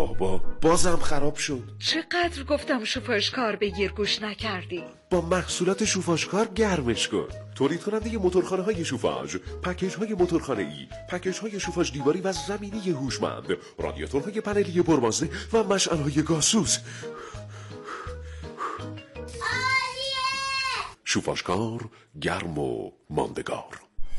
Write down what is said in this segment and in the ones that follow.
بابا بازم خراب شد. چقدر گفتم شوفاژکار بگیر گوش نکردی. با محصولات شوفاژکار گرمش کن. تولید کننده موتورخانه‌های شوفاژ، پکیج‌های موتورخانه‌ای، پکیج‌های شوفاژ دیواری و زمینی هوشمند، رادیاتورهای پنلی پربازده و مشعل‌های گازسوز. شوفاژکار گرم و ماندگار.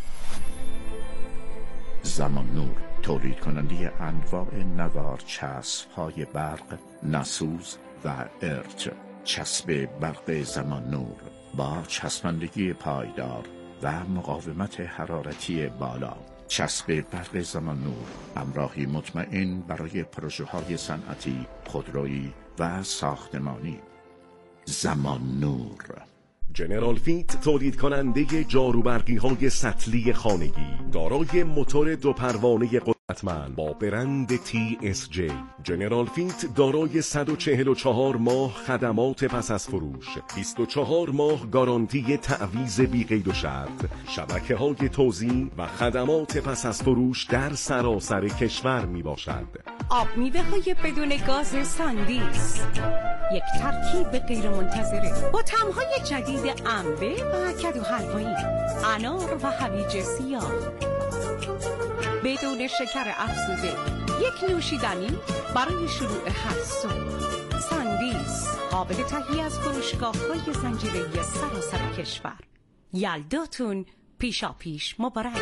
زمان نور تولید کننده انواع نوار چسب‌های برق، نسوز و ارج. چسب برق زمان نور با چسبندگی پایدار و مقاومت حرارتی بالا. چسب برق زمان نور همراهی مطمئن برای پروژه‌های صنعتی، خودرویی و ساختمانی. زمان نور. جنرال فیت تولید کننده جاروبرقی های سطلی خانگی دارای موتور دو پروانه قدرتمند با برند TSJ. جنرال فیت دارای 144 ماه خدمات پس از فروش، 24 ماه گارانتی تعویض بی قید و شرط، شبکه های توزیع و خدمات پس از فروش در سراسر کشور می باشد. آب میوه های بدون گاز ساندیس، یک ترکیب غیر منتظره با طعم‌های جدید انبه و کدو حلوایی، انار و هویج سیاه، بدون شکر افزوده. یک نوشیدنی برای شروع هر صبح. ساندیس قابل تهیه از فروشگاه‌های زنجیره‌ای سراسر کشور. یلداتون پیشاپیش مبارک.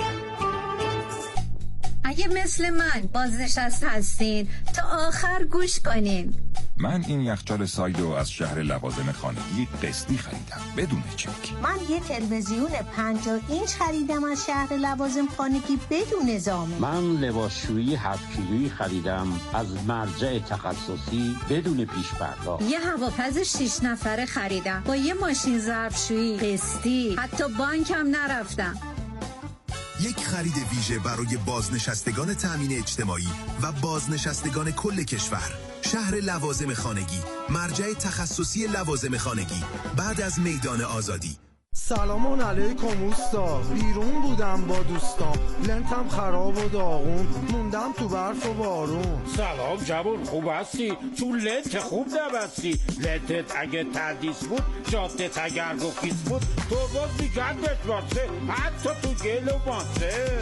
اگه مثل من بازنشست هستین تا آخر گوش کنین. من این یخچال سایدو از شهر لوازم خانگی قسطی خریدم بدون چک. من یه تلویزیون 50 اینچ خریدم از شهر لوازم خانگی بدون زامن. من لباسشویی 7 کیلویی خریدم از مرجع تخصصی بدون پیش پرداخت. یه هواپز 6 نفره خریدم با یه ماشین ظرفشویی قسطی، حتی بانکم نرفتم. یک خرید ویژه برای بازنشستگان تأمین اجتماعی و بازنشستگان کل کشور. شهر لوازم خانگی، مرجع تخصصی لوازم خانگی، بعد از میدان آزادی. سلام علیکم اوستا. بیرون بودم با دوستام، لنتم خراب و داغون، موندم تو برف و بارون. سلام جوون، خوب هستی؟ تو لنت خوب نبستی. لنتت اگه تردیس بود، جادت اگر گفیس بود، تو باز میگندت واسه، حتی تو گل و ماسه.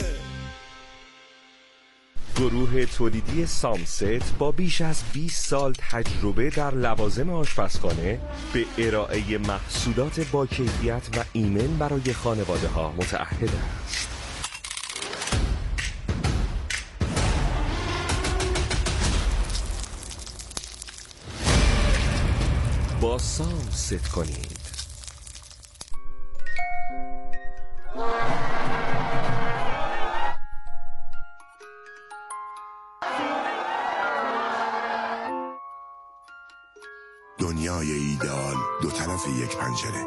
گروه تولیدی سامست با بیش از 20 سال تجربه در لوازم آشپزخانه به ارائه محصولات با کیفیت و ایمن برای خانواده ها متعهد است. با سامست کنید. دنیای ایدئال دو طرف یک پنجره.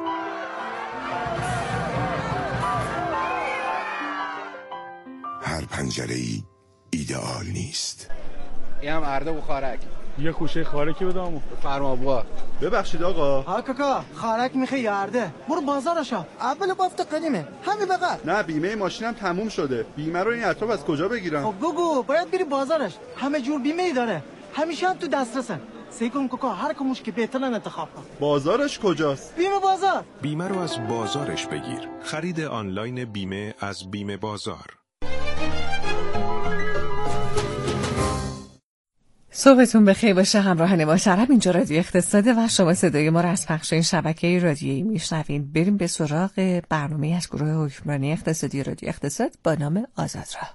هر پنجره‌ای ایدئال نیست. این هم ارده و خارک. یه خوشه خارکی بدامو. فرما بوا. ببخشید آقا. ها کاکا، خارک میخوای یارده. برو بازارشا. اول بافت قدیمه. همین بقى. نه بیمه ماشینم تموم شده. بیمه رو این اطراف از کجا بگیرم؟ خب بگو، باید بری بازارش. همه جور بیمه ای داره. همیشه هم تو دسترسن. سیکون کوکا هر کموش که بهترن انتخاب کن. بازارش کجاست؟ بیمه بازار. بیمه رو از بازارش بگیر. خرید آنلاین بیمه از بیمه بازار. صبحتون بخیر باشه همراهان ما. شرف اینجا رادیو اقتصاده و شما صدای ما را از پخش این شبکه رادیویی میشنوین. بریم به سراغ برنامه از گروه حکمرانی اقتصادی رادیو اقتصاد با نام آزادراه.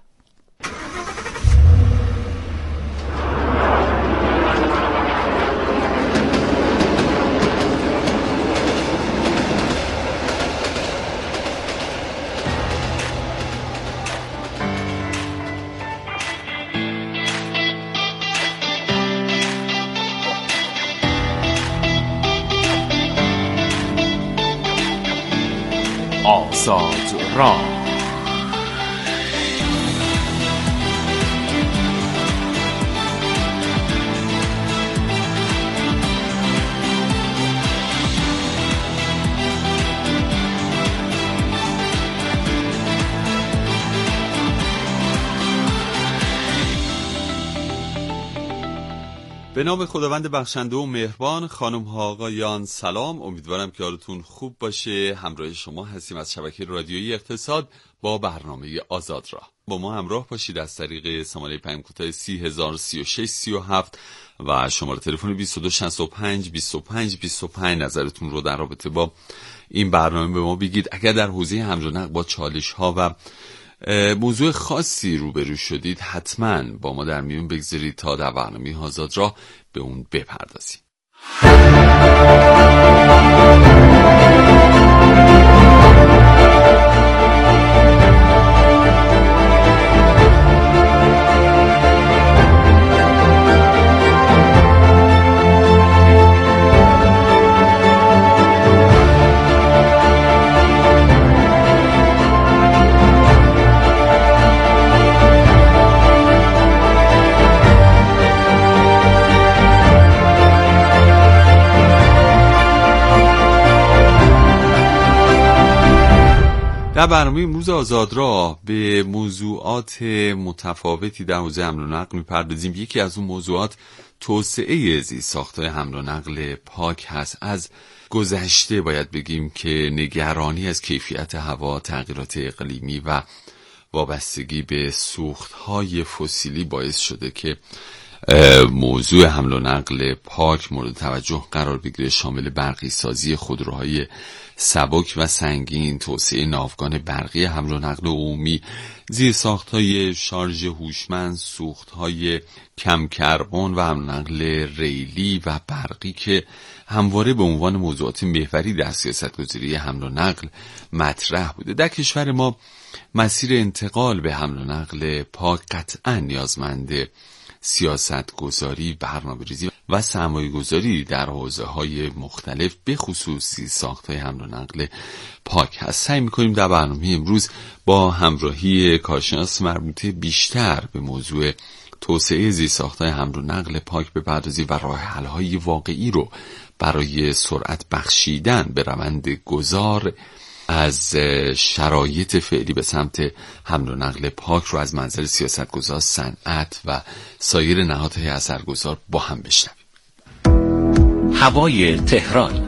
آزادراه. به نام خداوند بخشنده و مهربان. خانم ها آقایان سلام، امیدوارم که حالتون خوب باشه. همراه شما هستیم از شبکه رادیویی اقتصاد با برنامه آزاد راه. با ما همراه باشید از طریق شماره پیام کوتاه 303637 و شماره تلفن 2265 25 25 نظرتون رو در رابطه با این برنامه به ما بگید. اگر در حوزه حمل و نقل با چالش ها و موضوع خاصی روبرو شدید حتما با ما در میون بگذارید تا در برنامه آزاد راه به اون بپردازیم. در برنامه امروز آزاد راه به موضوعات متفاوتی در حوزه حمل و نقل می‌پردازیم. یکی از اون موضوعات توسعه زیرساخت‌های حمل و نقل پاک هست. از گذشته باید بگیم که نگرانی از کیفیت هوا، تغییرات اقلیمی و وابستگی به سوخت‌های فسیلی باعث شده که موضوع حمل و نقل پاک مورد توجه قرار بگیره، شامل برقی سازی خودروهای سبک و سنگین، توسعه ناوگان برقی حمل و نقل عمومی، زیرساخت‌های شارژ هوشمند، سوخت‌های کم کربن و حمل و نقل ریلی و برقی که همواره به عنوان موضوعات محوری در سیاست‌گذاری حمل و نقل مطرح بوده. در کشور ما مسیر انتقال به حمل و نقل پاک قطعاً نیازمند سیاست گذاری، برنامه‌ریزی و سرمایه‌گذاری در حوزه‌های مختلف به خصوص ساخت‌های حمل و نقل پاک هست. سعی می‌کنیم در برنامه امروز با همراهی کارشناس مربوطه بیشتر به موضوع توسعه زیرساخت‌های حمل و نقل پاک بپردازیم و راه حل‌های واقعی رو برای سرعت بخشیدن به روند گذار از شرایط فعلی به سمت حمل و نقل پاک رو از منظر سیاستگزار، صنعت و سایر نهادهای اثرگذار با هم بشنویم. هوای تهران.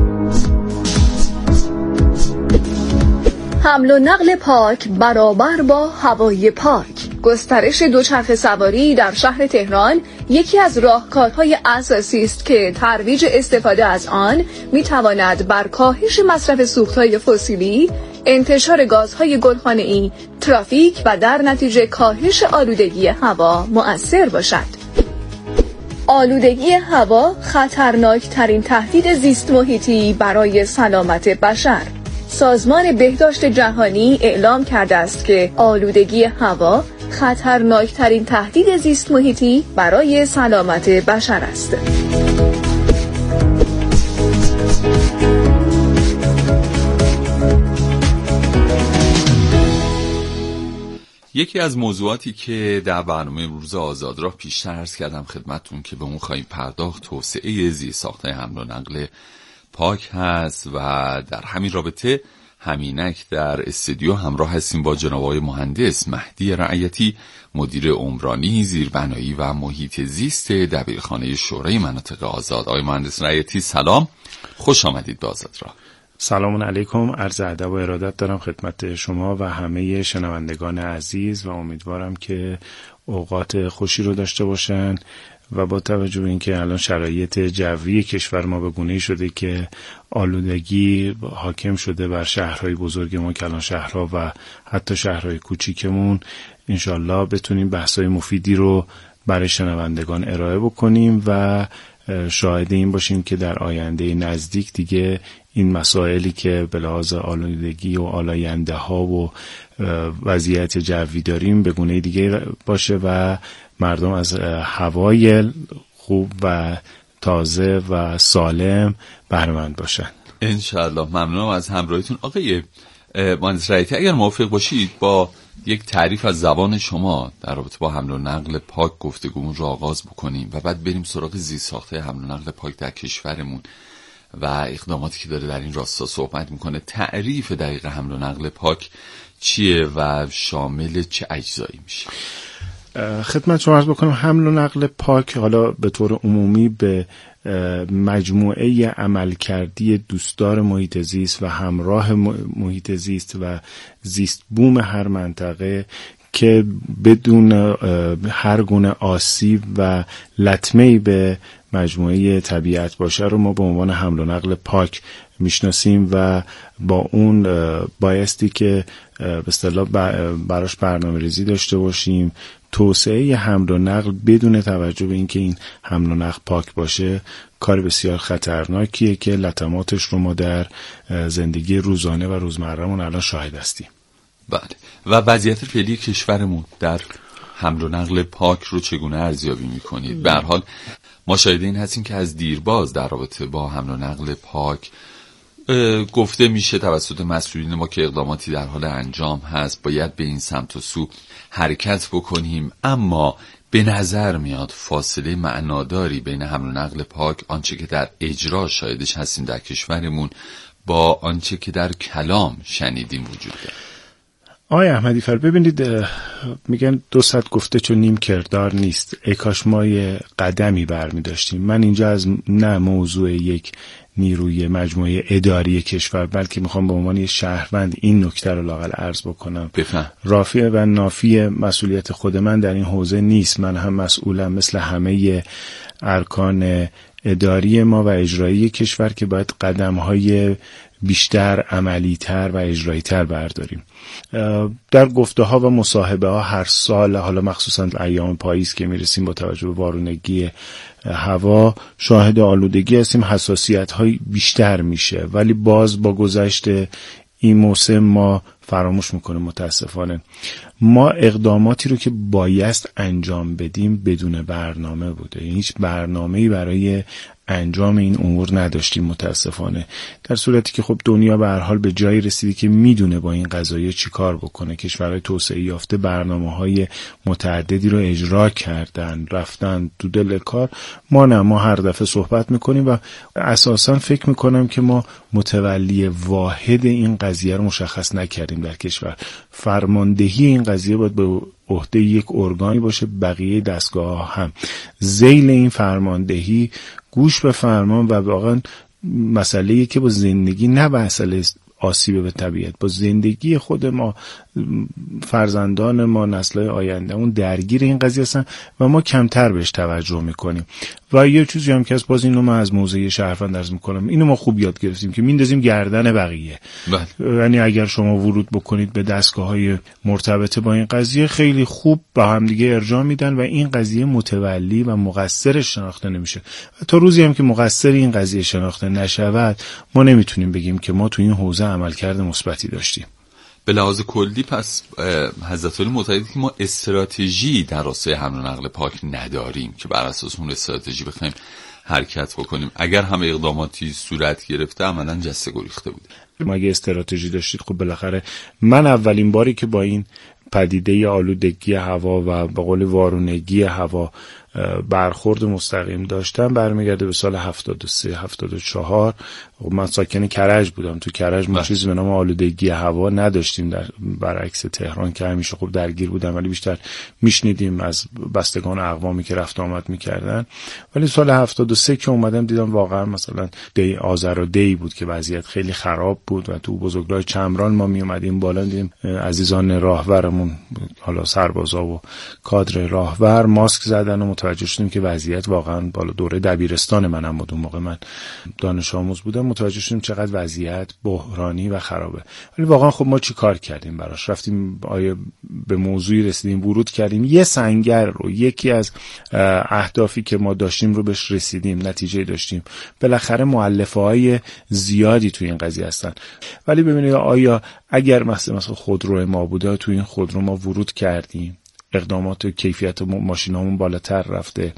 حمل و نقل پاک برابر با هوای پاک. گسترش دوچرخه سواری در شهر تهران یکی از راهکارهای اساسی است که ترویج استفاده از آن می‌تواند بر کاهش مصرف سوخت‌های فسیلی، انتشار گازهای گلخانه‌ای، ترافیک و در نتیجه کاهش آلودگی هوا مؤثر باشد. آلودگی هوا خطرناکترین تهدید زیست محیطی برای سلامت بشر. سازمان بهداشت جهانی اعلام کرده است که آلودگی هوا خطرناکترین تهدید زیست محیطی برای سلامت بشر است. یکی از موضوعاتی که در برنامه امروز آزاد راه پیشتر عرض کردم خدمتتون که به اون خواهیم پرداخت توسعه زیرساخت‌های حمل و نقل پاک هست و در همین رابطه همینک در استودیو همراه هستیم با جناب آقای مهندس مهدی رعیتی، مدیر عمرانی، زیربنایی و محیط زیست دبیرخانه شورای مناطق آزاد. آقای مهندس رعیتی سلام، خوش آمدید به آزاد راه. سلام علیکم، عرض ادب و ارادت دارم خدمت شما و همه شنوندگان عزیز و امیدوارم که اوقات خوشی رو داشته باشن و با توجه به اینکه الان شرایط جوی کشور ما به گونه‌ای شده که آلودگی حاکم شده بر شهرهای بزرگ ما، کلان شهرها و حتی شهرهای کوچیکمون، انشالله بتونیم بحث‌های مفیدی رو برای شنوندگان ارائه بکنیم و شاهد این باشیم که در آینده نزدیک دیگه این مسائلی که به لحاظ آلودگی و آلاینده ها و وضعیت جوی داریم به گونه دیگه باشه و مردم از هوای خوب و تازه و سالم بهره‌مند باشن. انشالله. ممنونم از همراهیتون. آقای مهندس رعیتی، اگر موافق باشید با یک تعریف از زبان شما در رابطه با حمل و نقل پاک گفتگومون رو آغاز بکنیم و بعد بریم سراغ زیرساخت‌های حمل و نقل پاک در کشورمون و اقداماتی که داره در این راستا صحبت میکنه. تعریف دقیق حمل و نقل پاک چیه و شامل چه اجزایی میشه؟ خدمت شما عرض بکنم حمل و نقل پاک حالا به طور عمومی به مجموعه عملکردی دوستدار محیط زیست و همراه محیط زیست و زیست بوم هر منطقه که بدون هر گونه آسیب و لطمه‌ای به مجموعه طبیعت باشه رو ما به عنوان حمل و نقل پاک میشناسیم و با اون بایستی که به اصطلاح براش برنامه‌ریزی داشته باشیم. توسعه حمل و نقل بدون توجه به اینکه این حمل و نقل پاک باشه کار بسیار خطرناکیه که لطماتش رو ما در زندگی روزانه و روزمره‌مون الان شاهد هستیم. بله. و وضعیت فعلی کشورمون در حمل و نقل پاک رو چگونه ارزیابی می‌کنید؟ به هر حال ما شاهد این هستیم که از دیرباز در رابطه با حمل و نقل پاک گفته میشه توسط مسئولین ما که اقداماتی در حال انجام هست، باید به این سمت و سو حرکت بکنیم، اما به نظر میاد فاصله معناداری بین حمل و نقل پاک، آنچه که در اجرا شاهدش هستیم در کشورمون، با آنچه که در کلام شنیدیم وجود داره. آقای احمدی فر، ببینید میگن 200 گفته چون نیم کردار نیست. ای کاش ما یه قدمی برمی داشتیم. من اینجا از نه موضوع یک نیروی مجموعه اداری کشور، بلکه میخوام به عنوان یه شهروند این نکته رو لااقل عرض بکنم. رافع و نافی مسئولیت خود من در این حوزه نیست. من هم مسئولم مثل همه ارکان اداری ما و اجرایی کشور که باید قدم‌های بیشتر، عملی‌تر و اجرایی‌تر برداریم. در گفته‌ها و مصاحبه‌ها هر سال، حالا مخصوصاً ایام پاییز که میرسیم با توجه به وارونگی هوا شاهد آلودگی هستیم، حساسیت‌های بیشتر میشه، ولی باز با گذشت این موسم ما فراموش میکنه. متاسفانه ما اقداماتی رو که بایست انجام بدیم بدون برنامه بوده، یعنی هیچ برنامه‌ای برای انجام این امور نداشتیم متاسفانه، در صورتی که خب دنیا به هر حال به جایی رسیده که میدونه با این قضایا چی کار بکنه. کشورهای توسعه یافته برنامه‌های متعددی رو اجرا کردن، رفتن تو دل کار. ما نه، ما هر دفعه صحبت میکنیم و اساساً فکر میکنم که ما متولی واحد این قضیه رو مشخص نکردیم در کشور. فرماندهی این قضیه باید به عهده یک ارگانی باشه، بقیه دستگاه هم ذیل این فرماندهی گوش به فرمان و واقعا مسئله‌ای که با زندگی نه مسئله آسیب به طبیعت، با زندگی خود ما، فرزندان ما، نسل‌های آیندهمون درگیر این قضیه هستن و ما کمتر بهش توجه میکنیم. و یه چیزی هم که باز اینو من از موضع شهروند عرض میکنم، اینو ما خوب یاد گرفتیم که میندازیم گردن بقیه. یعنی اگر شما ورود بکنید به دستگاه‌های مرتبط با این قضیه، خیلی خوب با هم دیگه ارجاع میدن و این قضیه متولی و مقصرش شناخته نمیشه. تا روزی هم که مقصر این قضیه شناخته نشود، ما نمیتونیم بگیم که ما تو این حوزه عملکرد مثبتی داشتیم. به لحاظ کلی پس حضرت علی معتقدند که ما استراتژی در راستای حمل و نقل پاک نداریم که بر اساس اون استراتژی بخوایم حرکت بکنیم. اگر همه اقداماتی صورت گرفته عملاً جسته گریخته بود. ما اگه استراتژی داشتید، خب بالاخره من اولین باری که با این پدیده آلودگی هوا و به قول وارونگی هوا برخورد مستقیم داشتم برمیگرده به سال 73 74. من ساکن کرج بودم. تو کرج ما چیزی به نام آلودگی هوا نداشتیم، در برعکس تهران که همیشه خوب درگیر بودم، ولی بیشتر میشنیدیم از بستگان اقوامی که رفت آمد میکردن. ولی سال 73 که اومدم دیدم واقعا مثلا آذر و دی بود که وضعیت خیلی خراب بود و تو بزرگراه چمران ما می اومدیم بالا، دیدیم عزیزان راهورمون، حالا سربازا و کادر راهور، ماسک زدن و متوجه شدیم که وضعیت واقعا بالا. دوره دبیرستان منم بود اون موقع، من دانش آموز بودم. متوجه شدیم چقدر وضعیت بحرانی و خرابه. ولی واقعا خب ما چی کار کردیم براش؟ رفتیم آیه به موضوعی رسیدیم، ورود کردیم، یه سنگر رو، یکی از اهدافی که ما داشتیم رو بهش رسیدیم، نتیجه داشتیم. بالاخره مؤلفه‌های زیادی تو این قضیه هستن. ولی ببینید آیا اگر مثلا خودرو ما بوده، تو این خودرو ما ورود کردیم، اقدامات و کیفیت ماشینامون بالاتر رفته،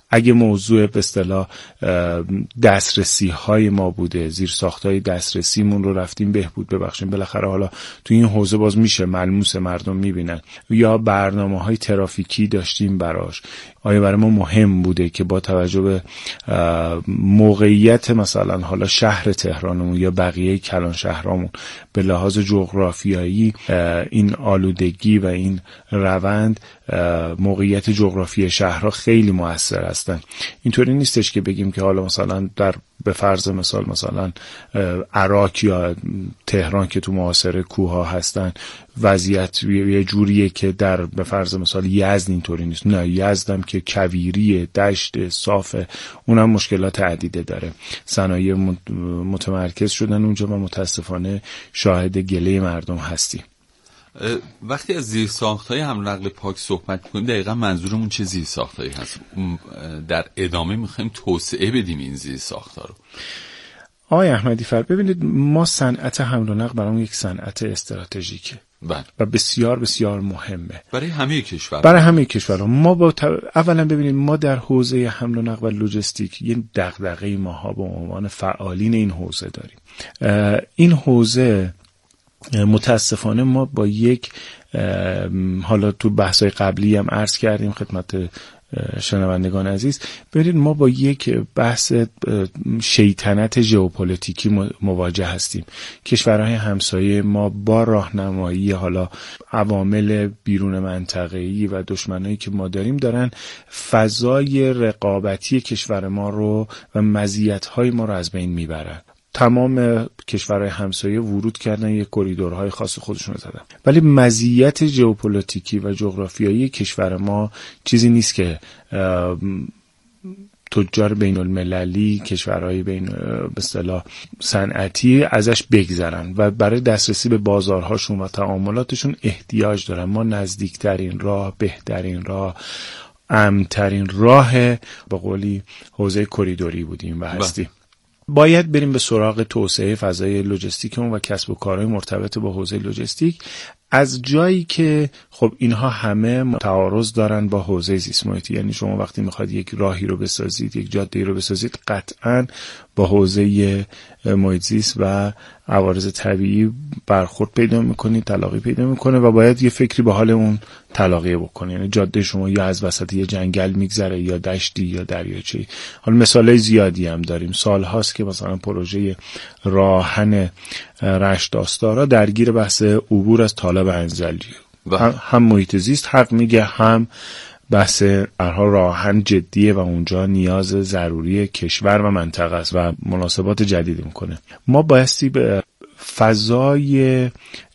اگه موضوع به اصطلاح دسترسی های ما بوده، زیرساخت‌های دسترسیمون رو رفتیم بهبود ببخشیم، بالاخره حالا تو این حوزه باز میشه ملموس، مردم میبینن، یا برنامه‌های ترافیکی داشتیم براش، آیا برای ما مهم بوده که با توجه به موقعیت مثلا حالا شهر تهرانمون یا بقیه کلان شهرامون به لحاظ جغرافیایی این آلودگی و این روند، موقعیت جغرافی شهرها خیلی مؤثر هستن. اینطوری نیستش که بگیم که حالا مثلا در به فرض مثلا عراق یا تهران که تو محاصره کوه‌ها هستن وضعیت یه جوریه که در به فرض مثال یزد اینطوری نیست. نه، یزدم که کویری، دشت صافه، اونم مشکلات عدیده داره. صنایع متمرکز شدن اونجا و متاسفانه شاهد گله مردم هستیم. وقتی از زیرساخت‌های حمل و نقل پاک صحبت می‌کنیم دقیقاً منظورمون چه زیرساخت‌هایی هست؟ در ادامه می‌خوایم توسعه بدیم این زیرساخت‌ها رو. آقای احمدی فر، ببینید ما صنعت حمل و نقل برامون یک صنعت استراتژیکه و بسیار بسیار مهمه برای همه کشورها. برای همه کشورها. ما اولا ببینید ما در حوزه حمل و نقل و لوجستیک یه دغدغه ماها به عنوان فعالین این حوزه داریم. این حوزه متاسفانه ما با یک حالا تو بحث‌های قبلی هم عرض کردیم خدمت شنوندگان عزیز، ببینید ما با یک بحث شیطنت ژئوپلیتیکی مواجه هستیم. کشورهای همسایه ما با راهنمایی حالا عوامل بیرون منطقه‌ای و دشمنایی که ما داریم دارن فضای رقابتی کشور ما رو و مزیت‌های ما رو از بین میبرن. تمام کشورهای همسایه ورود کردن، یک کریدورهای خاص خودشون رو زدن، ولی مزیت ژئوپلیتیکی و جغرافیایی کشور ما چیزی نیست که تجار بین المللی، کشورهای بین به اصطلاح صنعتی ازش بگذرن و برای دسترسی به بازارهاشون و تعاملاتشون احتیاج دارن. ما نزدیکترین راه، بهترین راه، امن‌ترین راه به قولی حوزه کریدوری بودیم و هستیم. باید بریم به سراغ توسعه فضای لوجستیکمون و کسب و کارهای مرتبط با حوزه لوجستیک، از جایی که خب اینها همه تعارض دارن با حوزه زیست محیطی. یعنی شما وقتی میخواد یک راهی رو بسازید، یک جاده‌ای رو بسازید، قطعاً با حوزه محیط زیست و عوارض طبیعی برخورد پیدا میکنید، تلاقی پیدا میکنه و باید یه فکری به حال اون تلاقی بکنید. یعنی جاده شما یا از وسط یه جنگل میگذره یا دشتی یا دریاچه‌ای. حالا مثالای زیادی هم داریم. سالهاست که مثلا پروژه راهن رشت آستارا درگیر بحث عبور از طالب انزلی، هم محیط زیست حق میگه، هم بحث راهن جدیه و اونجا نیاز ضروری کشور و منطقه است و مناسبات جدید میکنه. ما بایستی به فضای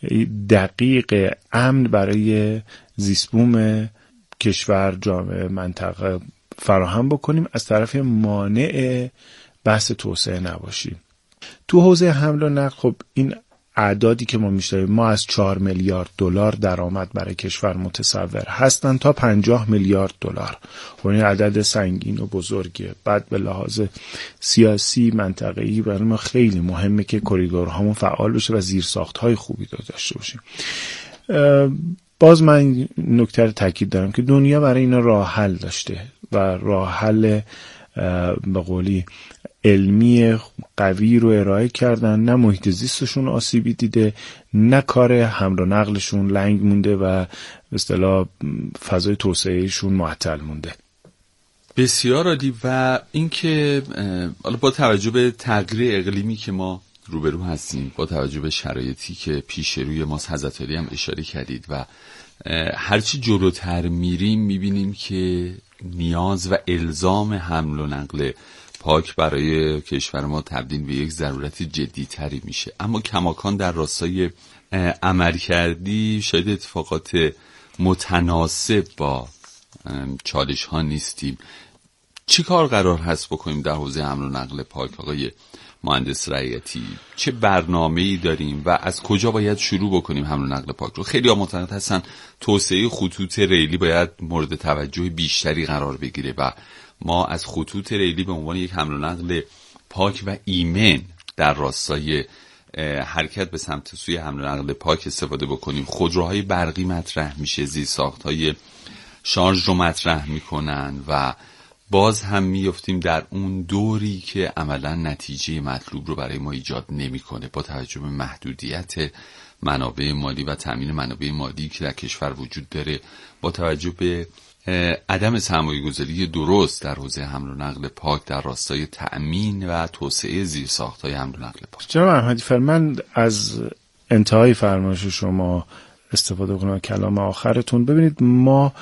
دقیق امن برای زیستبوم کشور، جامعه، منطقه فراهم بکنیم، از طرف مانع بحث توسعه نباشیم. تو حوزه حمل و نقل خب این اعدادی که ما میشنویم، ما از 4 میلیارد دلار درآمد برای کشور متصور هستن تا 50 میلیارد دلار. این عدد سنگین و بزرگه. بعد به لحاظ سیاسی منطقه‌ای برای ما خیلی مهمه که کریدورهامون فعال بشه و زیرساخت‌های خوبی داشته باشیم. باز من نکته رو تاکید دارم که دنیا برای اینا راه حل داشته و راه حل به قولی علمی قوی رو ارائه کردن. نه محیط زیستشون آسیبی دیده، نه کار حمل و نقلشون لنگ مونده و به اصطلاح فضای توسعهشون معطل مونده. بسیار عالی. و اینکه حالا با توجه به تغییر اقلیمی که ما روبرو هستیم، با توجه به شرایطی که پیش روی ماست، حضرت علی هم اشاره کردید، و هرچی جلوتر میریم میبینیم که نیاز و الزام حمل و نقل پاک برای کشور ما تبدیل به یک ضرورت جدی تری میشه. اما کماکان در راستای عملکردی شاید اتفاقات متناسب با چالش ها نیستیم. چی کار قرار هست بکنیم در حوزه حمل و نقل پاک آقای مهندس رعیتی؟ چه برنامه‌ای داریم و از کجا باید شروع بکنیم حمل و نقل پاک رو؟ خیلی ها معتقد هستن توسعه خطوط ریلی باید مورد توجه بیشتری قرار بگیره و ما از خطوط ریلی به عنوان یک حمل و نقل پاک و ایمن در راستای حرکت به سمت سوی حمل و نقل پاک استفاده بکنیم. خودروهای برقی مطرح میشه، زیرساخت‌های شارژ رو مطرح میکنن و باز هم میافتیم در اون دوری که عملا نتیجه مطلوب رو برای ما ایجاد نمیکنه، با توجه به محدودیت منابع مالی و تامین منابع مالی که در کشور وجود داره، با توجه به عدم سرمایه‌گذاری درست در حوزه حمل و نقل پاک در راستای تأمین و توسعه زیرساخت‌های حمل و نقل پاک. جناب احمدی فر، من از انتهای فرمایش شما استفاده کنم کلام آخرتون. ببینید، ما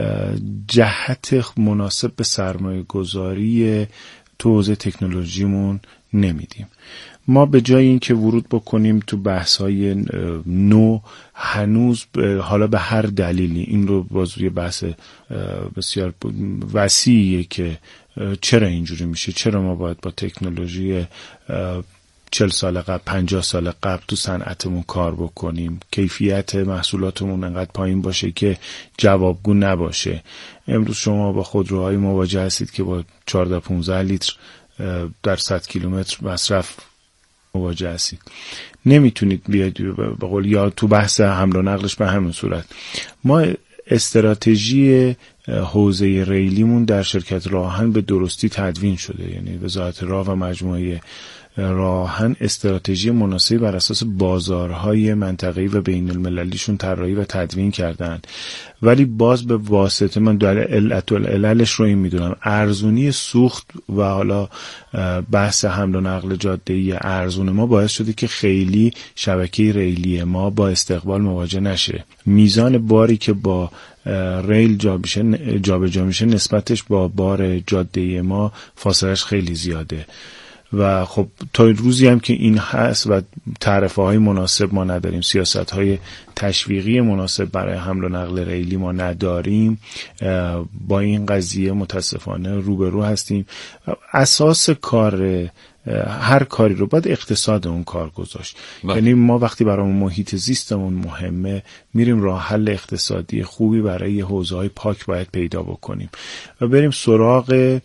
جهت مناسب به سرمایه‌گذاری تو حوزه تکنولوژیمون نمیدیم. ما به جای اینکه ورود بکنیم تو بحث‌های نو، هنوز حالا به هر دلیلی، این رو بازوی بحث بسیار وسیعیه که چرا اینجوری میشه، چرا ما باید با تکنولوژی 40 سال قبل 50 سال قبل تو صنعتمون کار بکنیم، کیفیت محصولاتمون انقدر پایین باشه که جوابگو نباشه. امروز شما با خودروهای مواجه هستید که با 14-15 لیتر در 100 کیلومتر مصرف مواجه هستید. نمیتونید بیاید به قول یا تو بحث حمل و نقلش به همین صورت. ما استراتژی حوزه ریلیمون در شرکت راهن به درستی تدوین شده، یعنی وزارت راه و مجموعه راهن استراتژی مناسبی بر اساس بازارهای منطقه‌ای و بین المللیشون طراحی و تدوین کردن، ولی باز به واسطه من علتش رو این میدونم، ارزونی سوخت و حالا بحث حمل و نقل جاده‌ای ارزون ما باعث شده که خیلی شبکه ریلی ما با استقبال مواجه نشه. میزان باری که با ریل جابجا میشه نسبتش با بار جاده ما فاصلهش خیلی زیاده و خب تا روزی هم که این هست و تعرفه های مناسب ما نداریم، سیاست های تشویقی مناسب برای حمل و نقل ریلی ما نداریم، با این قضیه متاسفانه روبرو هستیم. اساس کار هر کاری رو باید اقتصاد اون کار گذاشت. یعنی ما وقتی برامون محیط زیستمون مهمه، میریم راه حل اقتصادی خوبی برای حوزه‌های پاک باید پیدا بکنیم و بریم سراغ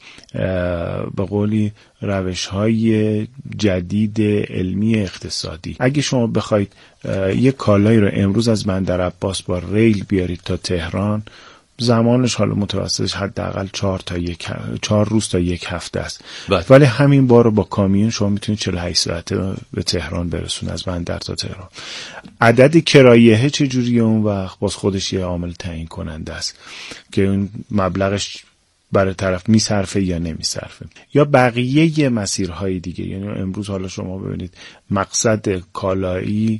به قولی روش‌های جدید علمی اقتصادی. اگه شما بخواید یک کالایی رو امروز از بندر عباس با ریل بیارید تا تهران، زمانش حالا متوسطش حداقل 4 روز تا یک هفته است، ولی همین بار رو با کامیون شما میتونید 48 ساعته به تهران برسون، از بندر تا تهران. عدد کرایه چجوریه اون وقت باز خودش یه عامل تعیین کننده است که اون مبلغش برای طرف میصرفه یا نمیصرفه، یا بقیه مسیرهای دیگه. یعنی امروز حالا شما ببینید مقصد کالایی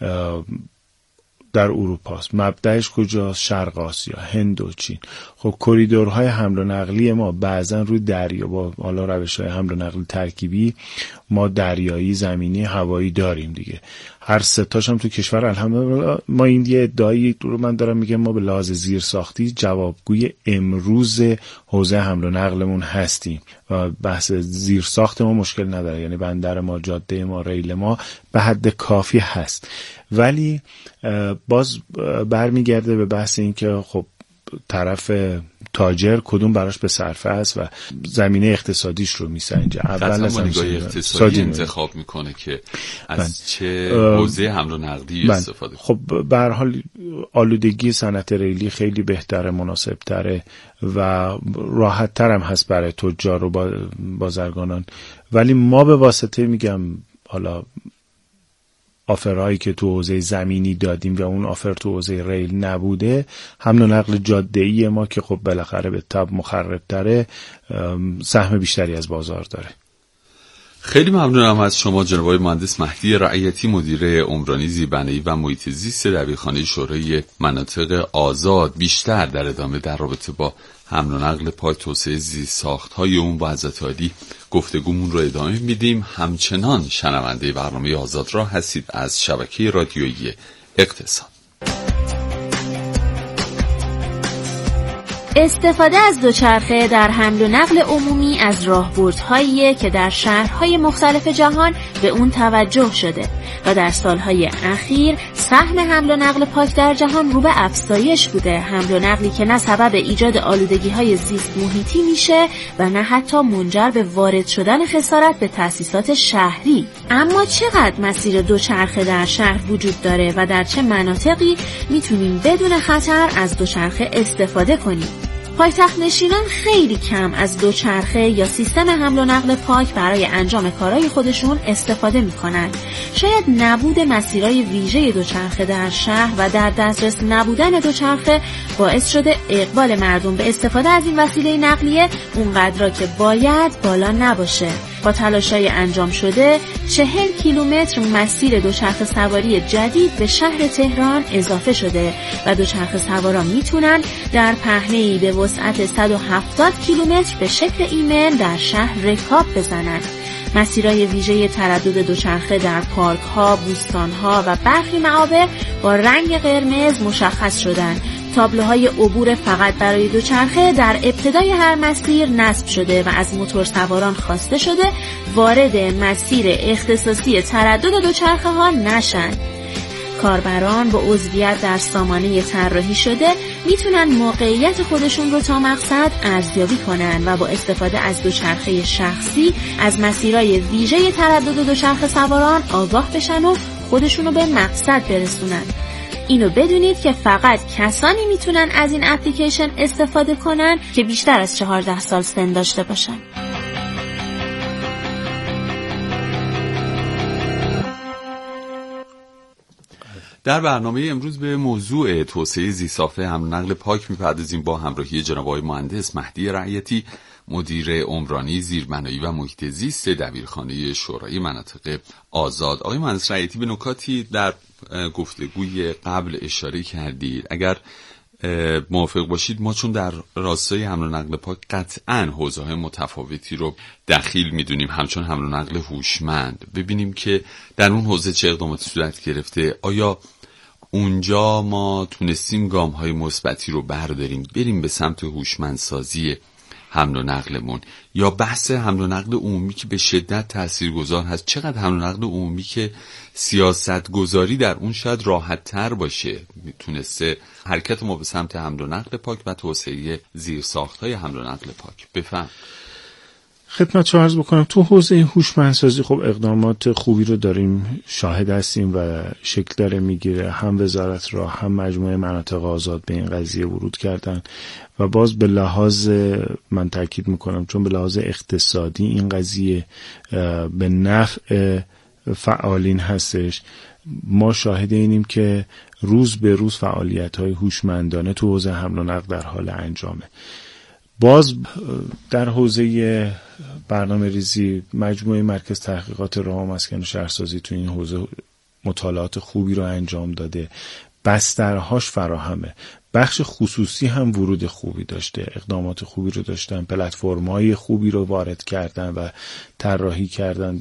در اروپا است، مبدأش کجاست؟ شرق آسیا، هند و چین. خب کریدورهای حمل و نقلی ما بعضا روی دریا با حالا روش‌های حمل و نقل ترکیبی، ما دریایی، زمینی، هوایی داریم دیگه. هر سه تاش هم تو کشور الحمدلله. ما این یه ادعایی رو من دارم میگم، ما به لحاظ زیرساختی جوابگوی امروز حوزه حمل و نقلمون هستیم و بحث زیرساخت ما مشکل نداره، یعنی بندر ما، جاده ما، ریل ما به حد کافی هست. ولی باز برمیگرده به بحث این که خب طرف تاجر کدوم براش به صرفه است و زمینه اقتصادیش رو میسنجه. اول از نگاه اقتصادی انتخاب میکنه که از چه حوزه حمل و نقلی استفاده. خب به هر حال آلودگی صنعت ریلی خیلی بهتره، مناسب‌تره و راحت‌تر هم هست برای تجار و بازرگانان، ولی ما به واسطه میگم حالا آفرهایی که تو حوزه زمینی دادیم و اون آفر تو حوزه ریل نبوده، حمل و نقل جاده‌ای ما که خب بالاخره به تبع مخرب‌تره سهم بیشتری از بازار داره. خیلی ممنونم از شما جناب آقای مهندس مهدی رعیتی، مدیر عمرانی زیربنایی و محیط زیست دبیرخانه شورای مناطق آزاد. بیشتر در ادامه در رابطه با حمل و نقل پاک، توسعه زیرساخت‌های اون و حضرت عالی گفتگومون رو ادامه میدیم. همچنان شنونده برنامه آزاد راه هستید از شبکه رادیویی اقتصاد. استفاده از دوچرخه در حمل و نقل عمومی از راهبردهاییه که در شهرهای مختلف جهان به اون توجه شده و در سالهای اخیر سهم حمل و نقل پاک در جهان رو به افزایش بوده. حمل و نقلی که نه سبب ایجاد آلودگی‌های زیست محیطی میشه و نه حتی منجر به وارد شدن خسارت به تأسیسات شهری. اما چقدر مسیر دوچرخه در شهر وجود داره و در چه مناطقی میتونیم بدون خطر از دوچرخه استفاده کنیم؟ پایتخت نشینان خیلی کم از دوچرخه یا سیستم حمل و نقل پاک برای انجام کارهای خودشون استفاده میکنن. شاید نبود مسیرهای ویژه دوچرخه در شهر و در دسترس نبودن دوچرخه باعث شده اقبال مردم به استفاده از این وسیله نقلیه اونقدر که باید بالا نباشه. با تلاش‌های انجام شده 40 کیلومتر مسیر دوچرخه سواری جدید به شهر تهران اضافه شده و دوچرخه سواران میتونن در پهنه‌ای به وسعت 170 کیلومتر به شکل ایمن در شهر رکاب بزنن. مسیرهای ویژه تردد دوچرخه در پارک‌ها، بوستان‌ها و برخی معابر با رنگ قرمز مشخص شدن. تابلوهای عبور فقط برای دوچرخه در ابتدای هر مسیر نصب شده و از موتورسواران خواسته شده وارد مسیر اختصاصی تردد دوچرخه ها نشن. کاربران با عضویت در سامانه طراحی شده میتونن موقعیت خودشون رو تا مقصد ارزیابی کنن و با استفاده از دوچرخه شخصی از مسیرهای ویژه تردد دوچرخه سواران آگاه بشن و خودشون رو به مقصد برسونن. اینو بدونید که فقط کسانی میتونن از این اپلیکیشن استفاده کنن که بیشتر از 14 سال سن داشته باشن. در برنامه امروز به موضوع توسعه زیرساخت‌های حمل و نقل پاک می‌پردازیم با همراهی جناب آقای مهندس مهدی رعیتی، مدیر عمرانی زیربنایی و محیط زیست دبیرخانه شورای مناطق آزاد. آقای مهندس رعیتی، به نکاتی در گفتگوی قبل اشاره کردید. اگر موافق باشید ما چون در راستای حمل و نقل پاک قطعاً حوزه‌های متفاوتی رو دخیل می‌دونیم، همچون حمل و نقل هوشمند، ببینیم که در اون حوزه چه اقداماتی صورت گرفته. آیا اونجا ما تونستیم گام‌های مثبتی رو برداریم بریم به سمت هوشمندسازی حمل و نقلمون، یا بحث حمل و نقل عمومی که به شدت تاثیرگذار هست، چقدر حمل و نقل عمومی که سیاست گذاری در اون شاید راحت تر باشه میتونسته حرکت ما به سمت حمل و نقل پاک و توسعه زیرساخت‌های حمل و نقل پاک بفهم. خدمت شما عرض بکنم تو حوزه هوشمندسازی خب اقدامات خوبی رو داریم، شاهد هستیم و شکل داره میگیره. هم وزارت را هم مجموعه مناطق آزاد به این قضیه ورود کردن و باز به لحاظ، من تاکید میکنم چون به لحاظ اقتصادی این قضیه به نفع فعالین هستش، ما شاهد اینیم که روز به روز فعالیت‌های هوشمندانه تو حوزه حمل و نقل در حال انجامه. باز در حوزه برنامه ریزی مجموعه مرکز تحقیقات راه و مسکن و شهرسازی تو این حوزه مطالعات خوبی رو انجام داده، بسترهاش فراهمه، بخش خصوصی هم ورود خوبی داشته، اقدامات خوبی رو داشتن، پلتفرم‌های خوبی رو وارد کردن و طراحی کردن،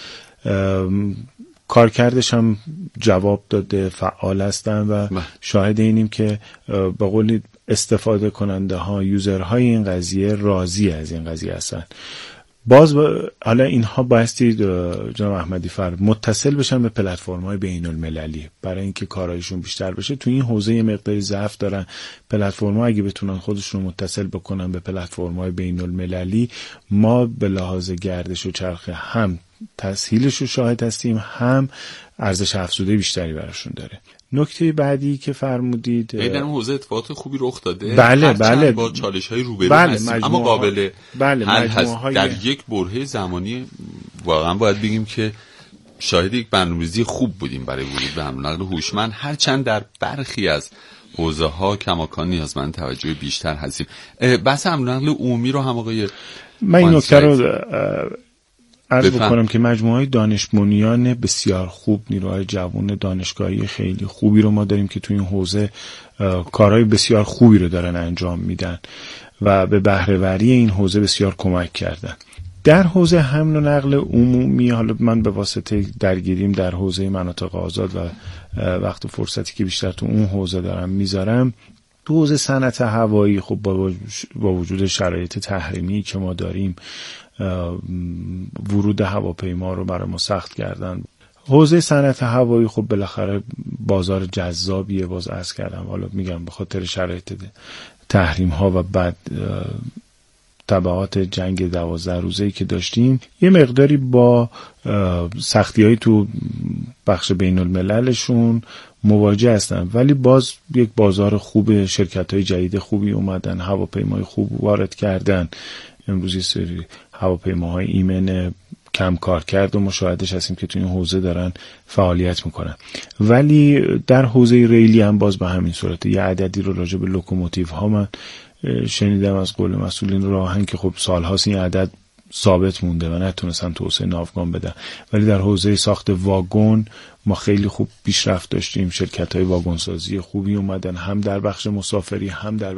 کارکردش هم جواب داده، فعال هستن و شاهد اینیم که به قول استفاده کننده ها، یوزرهای این قضیه راضی از این قضیه هستن. باز حالا اینها بایستی جناب احمدی فرد متصل بشن به پلتفرم‌های بین‌المللی برای اینکه کارایشون بیشتر بشه. تو این حوزه یه مقداری ضعف دارن پلتفرم‌ها، اگه بتونن خودشون متصل بکنن به پلتفرم‌های بین‌المللی، ما به لحاظ گردش و چرخه هم تسهیلش رو شاهد هستیم، هم ارزش افزوده بیشتری براشون داره. نکته بعدی که فرمودید در اون حوزه اتفاقات خوبی رخ داده، بله با چالش‌های روبرو هستیم، اما قابل حل هست. در یک برهه زمانی واقعا باید بگیم که شاهد یک برنامه‌ریزی خوب بودیم برای ورود به حمل و نقل هوشمند، هرچند در برخی از حوزه‌ها کماکان نیازمند توجه بیشتر هستیم. بحث حمل و نقل عمومی رو هم آقای من این نکته رو عرض بکنم که مجموعه دانش بنیان بسیار خوب، نیروهای جوان دانشگاهی خیلی خوبی رو ما داریم که تو این حوزه کارهای بسیار خوبی رو دارن انجام میدن و به بهره‌وری این حوزه بسیار کمک کردن. در حوزه حمل و نقل عمومی، حالا من به واسطه درگیریم در حوزه مناطق آزاد و وقت فرصتی که بیشتر تو اون حوزه دارم میذارم، تو حوزه صنعت هوایی خب با وجود شرایط تحریمی که ما داریم ورود هواپیما رو برای ما سخت کردن. حوزه صنعت هوایی خب بالاخره بازار جذابیه، باز عرض کردم، حالا میگم به خاطر شرایط تحریم ها و بعد تبعات جنگ 12 روزه‌ای که داشتیم یه مقداری با سختی‌های تو بخش بین المللشون مواجه هستن، ولی باز یک بازار خوب، شرکت‌های جدید خوبی اومدن، هواپیمای خوب وارد کردن. امروز یه سری هواپیماهای ایمن کم کار کرد و مشاهدش هستیم که تو این حوزه دارن فعالیت میکنن. ولی در حوزه ریلی هم باز به همین صورت. یه عددی رو راجع به لوکوموتیو ها من شنیدم از قول مسئولین راهن که خب سالهاست این عدد ثابت مونده و نتونستن توسعه ناوگان بدن، ولی در حوزه ساخت واگن ما خیلی خوب پیشرفت داشتیم. شرکت‌های واگن سازی خوبی اومدن، هم در بخش مسافری هم در